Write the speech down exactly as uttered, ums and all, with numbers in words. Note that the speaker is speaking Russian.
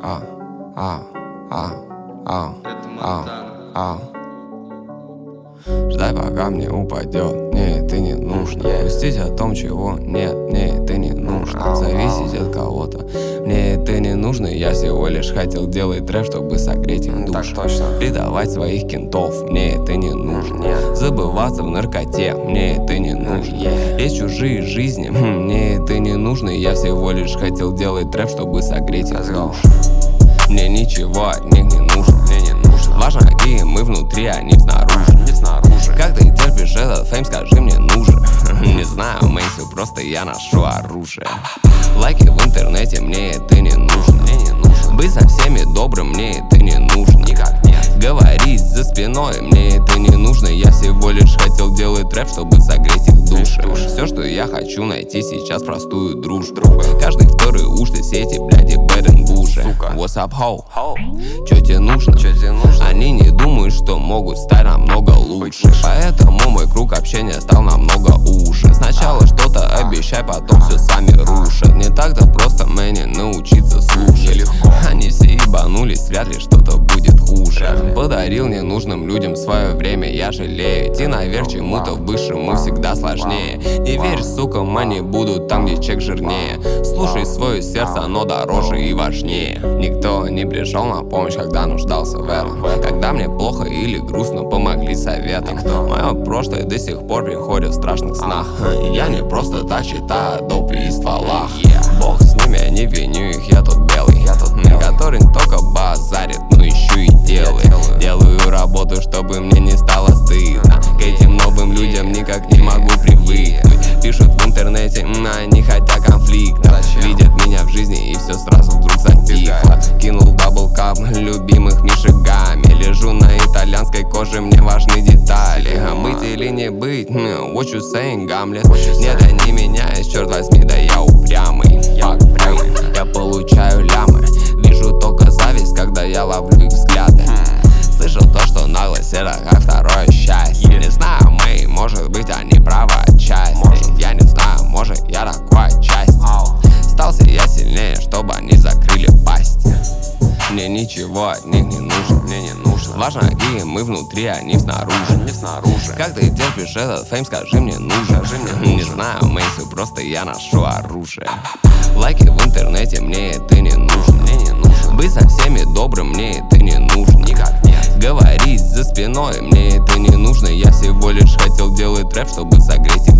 а, а, а, а, а, а. Ждай, пока мне упадет, мне это не нужно. Грустить о том, чего нет, мне это не нужно. Зависеть от кого-то, мне это не нужно. Я всего лишь хотел делать трэп, чтобы согреть их душу. Предавать своих кентов, мне это не нужно. Забываться в наркоте, мне это не нужно. Есть чужие жизни, мне это не нужно. Я всего лишь хотел делать трэп, чтобы согреть их душу. Мне ничего от них не нужно, мне не нужно. Важно, какие мы внутри, а не снаружи, не снаружи. Как ты терпишь этот фейм, скажи мне, нужен? Не знаю, Мэйси, просто я ношу оружие. Лайки в интернете, мне это не нужно, мне не нужно. Быть со всеми добрым, мне это не нужно, никак нет. Говорить за спиной, мне это не нужно. Я всего лишь хотел делать рэп, чтобы согреть их души. Все, что я хочу найти сейчас, простую дружбу. Каждый второй уж ты сети, бляди, бэдэн буши. What's up, ho? Чё тебе нужно? Чё тебе нужно? Они не думают, что могут стать намного лучше. Поэтому мой круг общения стал намного уже. Сначала что-то обещай, потом все сами рушат. Не так-то просто мне научиться слушать. Они все ебанулись, вряд ли что-то будет хуже. Подарил ненужным людям свое время, я жалею. Идти наверх чему-то высшему всегда сложнее. Не верь, сука, они будут там, где чек жирнее. Слушай свое сердце, оно дороже и важнее. Никто не пришел на помощь, когда нуждался в этом. Когда мне плохо или грустно, помогли советом. Мое прошлое до сих пор приходит в страшных снах. Я не просто так читаю доп и стволах. Бог с ними, я не виню их, я тот белый, я тот белый, который не только базарит, но еще и делает. Делаю работу, чтобы мне не стало стыдно. К этим новым людям никак не могу привыкнуть. Пишут в интернете, они хотят конфликта. Видят меня в жизни и все сразу вдруг затихло. Кинул даблкап любимых мишигами. Лежу на итальянской коже, мне важны детали. А быть или не быть, what you saying, Гамлет? Нет, я не меняюсь, черт возьми, да я упрямый. Фак, я получаю лямы. Вижу только зависть, когда я ловлю их взгляды. Слышал то, что наглость это как второе счастье. Не знаю, мы, может быть, они правы отчасти. Я не знаю, может, я такой отчасти. Стался я сильнее, чтобы они закрыли пасть. Мне ничего от них не нужно, мне не нужно. Важно, какие мы внутри, а не снаружи, не снаружи. Как ты терпишь этот фейм, скажи мне, нужен? Не знаю, Мэйси, просто я ношу оружие. Лайки в интернете, мне это не нужно, мне не нужно. Быть со всеми добрым, мне это не нужно, никак нет. Говорить за спиной, мне это не нужно. Я всего лишь хотел делать рэп, чтобы согреть их